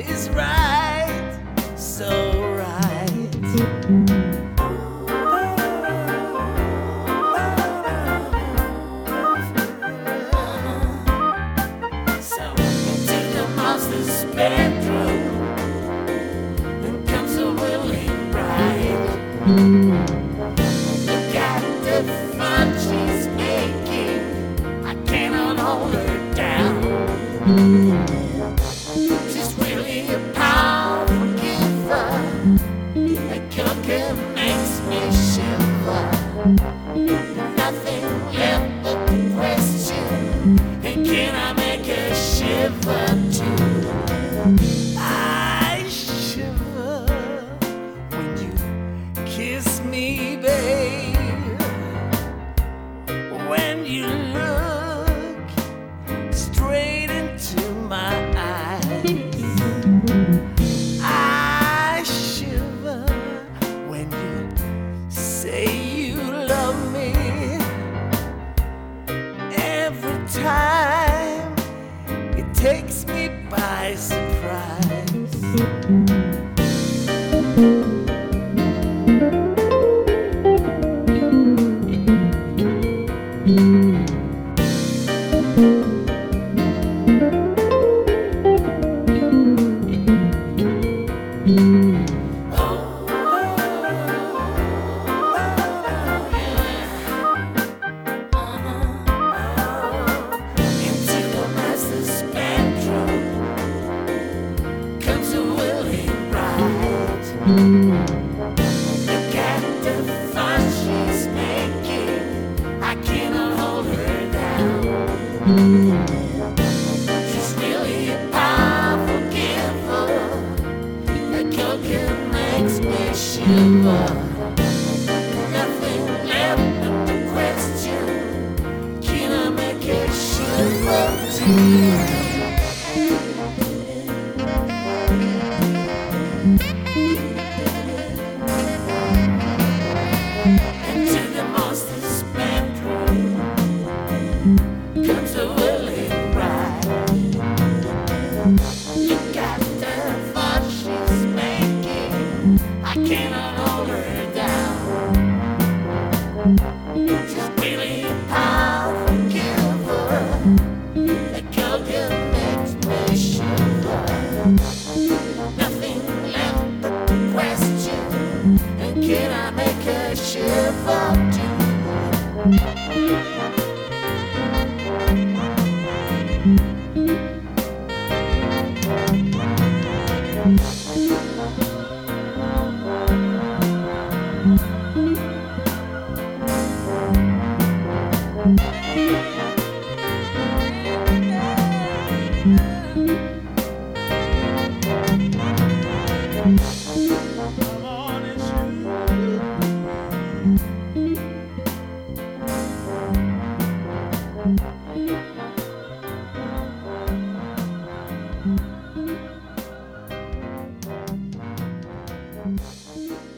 is right, so right. So to the monster's bedroom, and comes a willing bride. Look at the fun she's making, I cannot hold her down. She's really a powerful giver, a cooker makes me shiver. Nothing left but the question, and can I make her shiver too? I shiver when you kiss me, babe. When you look straight into my eyes, I shiver when you say you love me. Every time it takes me by surprise. Look at the fun she's making, I cannot hold her down. She's really a powerful giver, a cooker makes me shiver. Nothing left but the question, can I make her shiver too? Into the monster's bedroom comes a willing bride. Look at the fun she's making, I cannot hold her down. She's really a powerful giver, a cooker makes me shiver. Nothing left but the question, and can I make her shiver too? Thank you.